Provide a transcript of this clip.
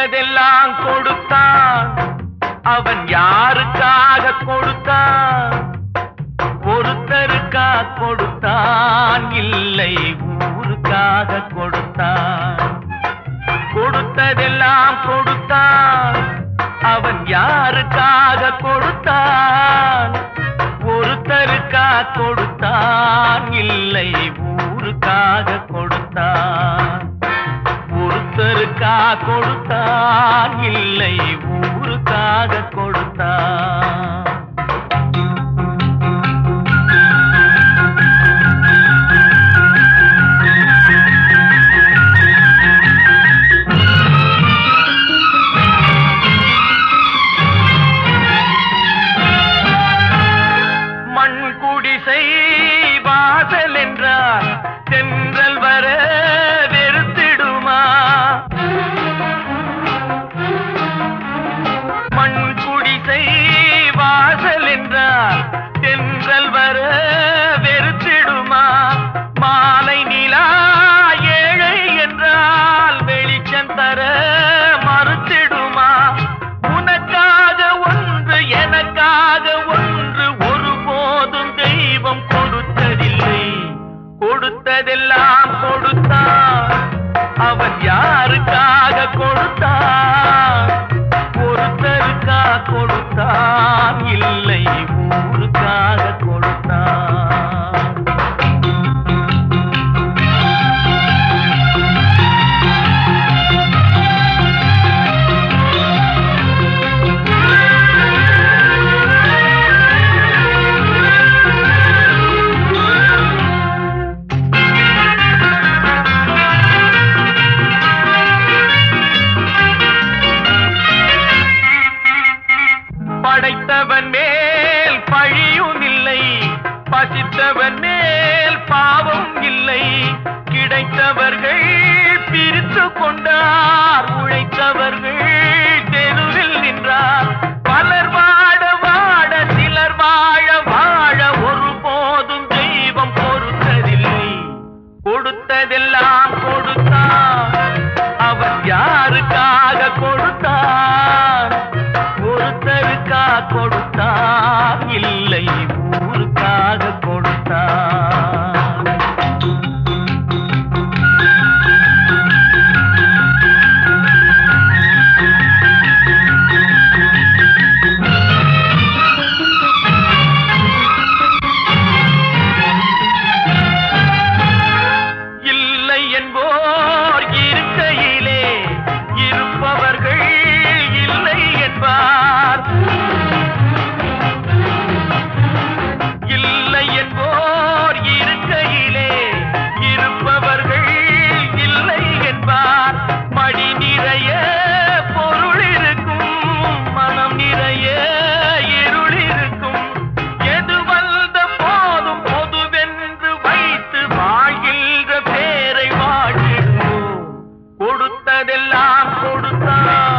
கொடுத்ததெல்லாம் கொடுத்தான். அவன் யாருக்காக கொடுத்தான்? ஒருத்தருக்கா கொடுத்தான், இல்லை ஊருக்காக கொடுத்தான். கொடுத்ததெல்லாம் கொடுத்தான். அவன் யாருக்காக கொடுத்தான்? ஒருத்தருக்கா கொடுத்தான், இல்லை ஊருக்காக கொடுத்தான். ஒருத்தருக்கா கொடுத்தான், இல்லை ஊருக்காக கொடுத்தான். மண் குடிசை வாசல் என்றால் தென்றல் வர வெறுத்திடுமா? மண் குடிசை வாசல் என்றால் தென்றல் வர வெறுத்திடுமா? மாலை நிலா ஏழை என்றால் வெளிச்சம் தர மறுத்திடுமா? உனக்காக ஒன்று எனக்காக ஒன்று ஒருபோதும் தெய்வம் கொடுத்ததில்லை. கொடுத்ததெல்லாம் கொடுத்தான். அவன் யாருக்காக கொடுத்தான்? ஒருத்தருக்கா கொடுத்தான், இல்லை ஊருக்காக கொடுத்தான். படைத்தவன் மேல் பழியும் இல்லை, பசித்தவன் மேல் பாவம் இல்லை. கிடைத்தவர்கள் பிரித்து கொண்டார், உழைத்தவர்கள் தெருவில் நின்றார். பலர் வாட வாட சிலர் வாழ வாழ ஒருபோதும் தெய்வம் பொறுத்ததில்லை. கொடுத்ததெல்லாம் கொடுத்தான். அவன் யாருக்காக கொடுத்தான்? ஒருத்தருக்கா கொடுத்தான், இல்லை ஊருக்காக கொடுத்தான். இல்லை என்போர் இருக்கையிலே இருப்பவர்கள் இல்லை என்பார். இல்லை என்போர் இருக்கையிலே இருப்பவர்கள் இல்லை என்பார். மடி நிறைய பொருள் இருக்கும், மனம் நிறைய இருள் இருக்கும். எது வந்த போதும் பொதுவென்று வைத்து வாழ்கின்ற பேரை வாழ்கிறோம். கொடுத்ததெல்லாம் கொடுத்தான்.